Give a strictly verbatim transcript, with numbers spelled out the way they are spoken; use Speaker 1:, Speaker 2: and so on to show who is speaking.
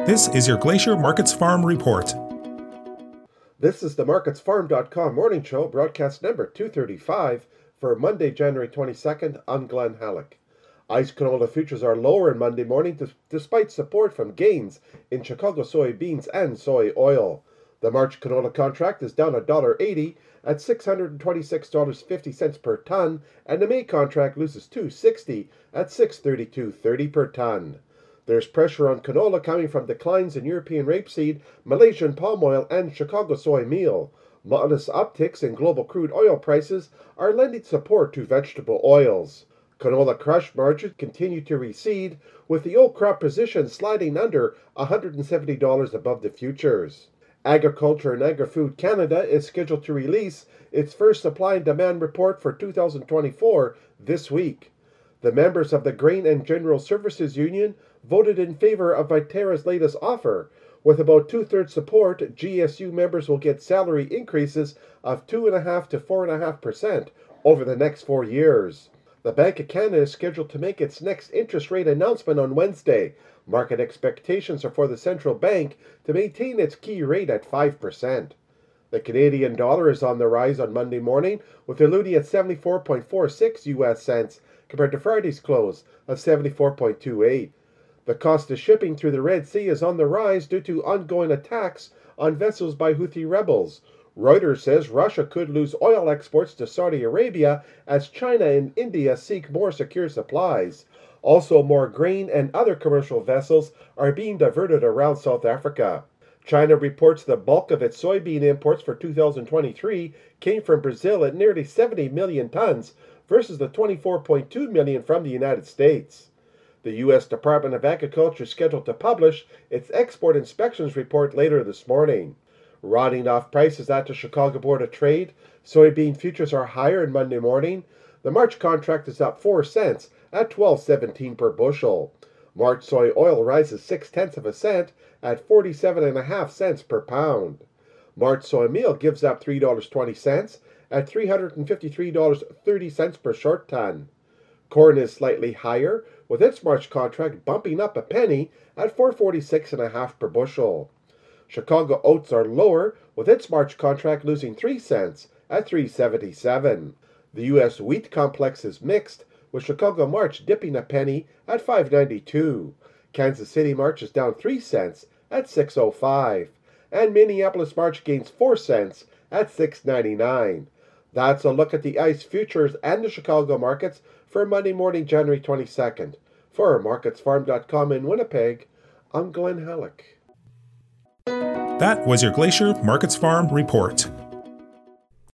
Speaker 1: This is your Glacier Markets Farm Report.
Speaker 2: This is the markets farm dot com morning show, broadcast number two thirty-five for Monday, January twenty-second. I'm Glenn Halleck. Ice canola futures are lower on Monday morning d- despite support from gains in Chicago soybeans and soy oil. The March canola contract is down one dollar eighty at six hundred twenty-six dollars and fifty cents per ton, and the May contract loses two dollars sixty at six hundred thirty-two dollars and thirty cents per ton. There's pressure on canola coming from declines in European rapeseed, Malaysian palm oil, and Chicago soy meal. Modest upticks in global crude oil prices are lending support to vegetable oils. Canola crush margins continue to recede, with the old crop position sliding under one hundred seventy dollars above the futures. Agriculture and Agri-Food Canada is scheduled to release its first supply and demand report for two thousand twenty-four this week. The members of the Grain and General Services Union voted in favor of Viterra's latest offer. With about two-thirds support, G S U members will get salary increases of two point five to four point five percent over the next four years. The Bank of Canada is scheduled to make its next interest rate announcement on Wednesday. Market expectations are for the central bank to maintain its key rate at five percent. The Canadian dollar is on the rise on Monday morning, with eluding at seventy-four point four six U S cents compared to Friday's close of seventy-four point two eight. The cost of shipping through the Red Sea is on the rise due to ongoing attacks on vessels by Houthi rebels. Reuters says Russia could lose oil exports to Saudi Arabia as China and India seek more secure supplies. Also, more grain and other commercial vessels are being diverted around South Africa. China reports the bulk of its soybean imports for two thousand twenty-three came from Brazil at nearly seventy million tons versus the twenty-four point two million from the United States. The U S Department of Agriculture is scheduled to publish its export inspections report later this morning. Rounding off prices at the Chicago Board of Trade, soybean futures are higher on Monday morning. The March contract is up four cents at twelve seventeen per bushel. March soy oil rises six tenths of a cent at forty-seven and a half cents per pound. March soy meal gives up three dollars and twenty cents at three hundred fifty-three dollars and thirty cents per short ton. Corn is slightly higher, with its March contract bumping up a penny at four forty-six and a half per bushel. Chicago oats are lower, with its March contract losing three cents at three seventy-seven. The U S wheat complex is mixed, with Chicago March dipping a penny at five ninety-two. Kansas City March is down three cents at six oh five, and Minneapolis March gains four cents at six ninety-nine. That's a look at the I C E futures and the Chicago markets for Monday morning, January twenty-second. For markets farm dot com in Winnipeg, I'm Glenn Halleck.
Speaker 1: That was your Glacier Markets Farm Report.